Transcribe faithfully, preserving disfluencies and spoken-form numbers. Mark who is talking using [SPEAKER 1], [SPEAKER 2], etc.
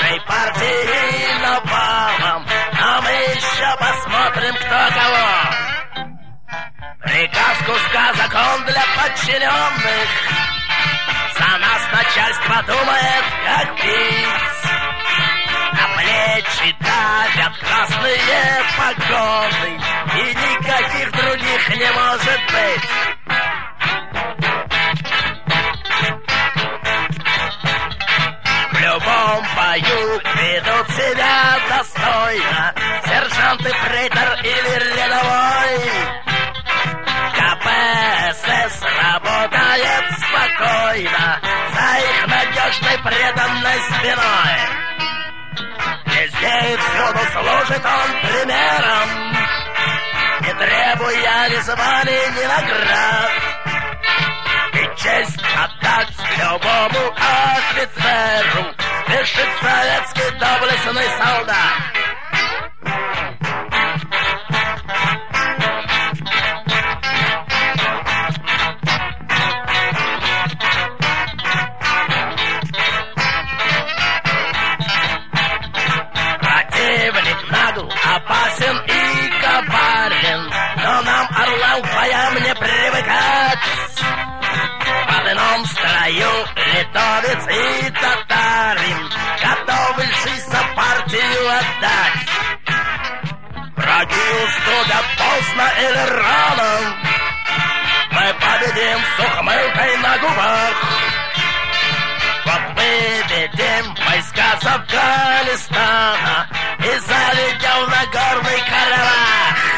[SPEAKER 1] нашей партии навалом, а мы еще посмотрим, кто кого. Приказ куска, закон для подчиненных. За нас начальство думает, как пить. На плечи давят красные погоны, и никаких других не может быть. В любом бою ведут себя достойно сержанты, прейтор или рядовой. КПСС работает спокойно за их надежной преданной спиной. Везде и всюду служит он примером, не требуя ни званий, ни наград. И честь отдать любому офицеру спешит советский доблестный солдат. Противник нагл, опасен и коварен, но нам, орлам, к боям не привыкать. В одном строю литовец и татарин, готовы жизнь за партию отдать. Враги уступят поздно или рано, мы победим с ухмылкой на губах. Вот выведем войска с Афганистана и заведем на горный Карабах.